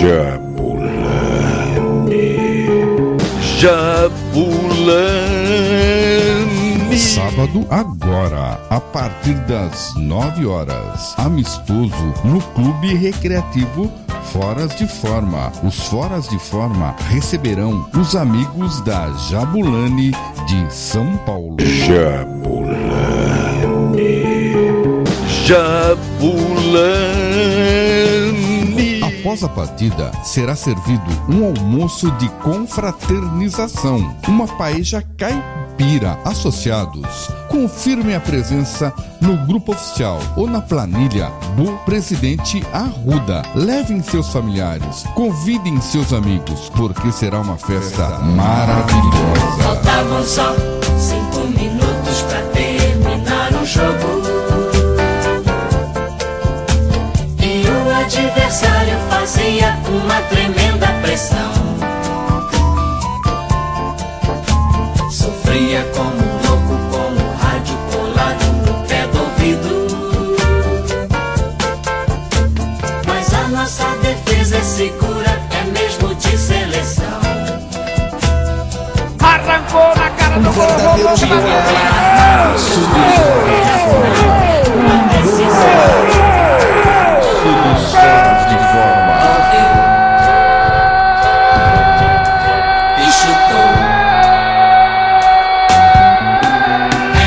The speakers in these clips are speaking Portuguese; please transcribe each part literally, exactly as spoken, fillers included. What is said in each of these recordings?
Jabulani. Sábado agora, a partir das nove horas, amistoso no Clube Recreativo Foras de Forma. Os Foras de Forma receberão os amigos da Jabulani de São Paulo. Jabulani. Jabulani. Após a partida, será servido um almoço de confraternização, uma paeja caipira. Associados, confirme a presença no grupo oficial ou na planilha do presidente Arruda. Levem seus familiares, convidem seus amigos, porque será uma festa maravilhosa. Faltavam só cinco minutos pra terminar o jogo, e o adversário fazia uma tremenda pressão. Sofria como louco, com o rádio colado no pé do ouvido, mas a nossa defesa é segura, é mesmo de seleção. Arrancou na cara do gol, gol, gol, Uma decisão. De forma. E chutou. É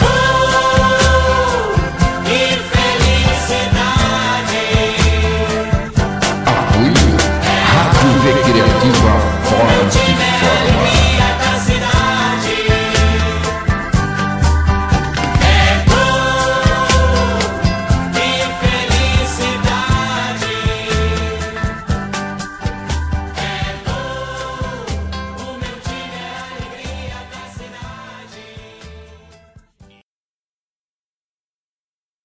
gol e felicidade. Apoio Rádio Recreativa Foras